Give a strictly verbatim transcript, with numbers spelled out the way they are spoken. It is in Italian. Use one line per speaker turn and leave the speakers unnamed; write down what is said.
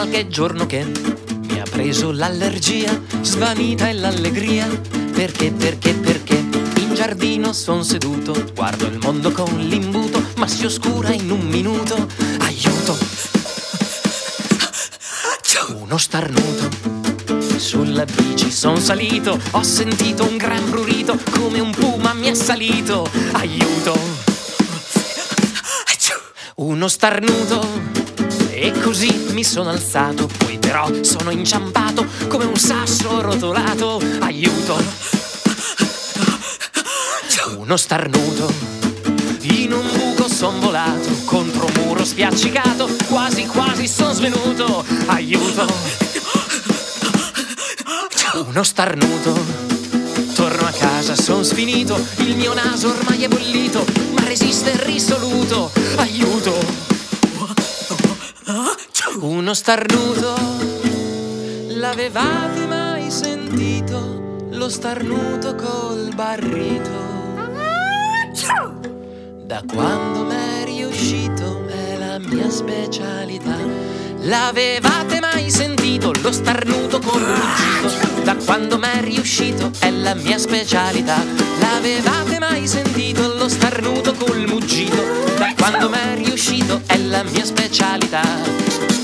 qualche giorno che mi ha preso l'allergia, svanita è l'allegria. Perché, perché, perché in giardino son seduto, guardo il mondo con l'imbuto, ma si oscura in un minuto. Aiuto! Uno starnuto. Sulla bici son salito, ho sentito un gran prurito, come un puma mi è salito. Aiuto! Uno starnuto, e così mi sono alzato, poi però sono inciampato come un sasso rotolato. Aiuto! Uno starnuto, in un buco son volato, contro un muro spiaccicato, quasi quasi son svenuto. Aiuto! Uno starnuto, torno a casa, son sfinito, il mio naso ormai è bollito, ma resiste risoluto. Aiuto! Uno starnuto, l'avevate mai sentito? Lo starnuto col barrito? Da quando m'è riuscito è la mia specialità. L'avevate mai sentito? Lo starnuto col muggito? Da quando m'è riuscito è la mia specialità. L'avevate mai sentito? Lo starnuto col muggito? Da quando m'è riuscito è la mia specialità.